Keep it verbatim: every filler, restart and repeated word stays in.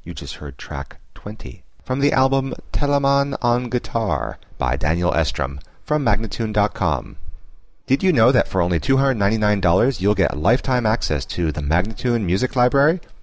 You just heard track twenty from the album Telemann on Guitar by Daniel Estrom from Magnatune dot com. Did you know that for only two hundred ninety-nine dollars you'll get lifetime access to the Magnatune Music Library?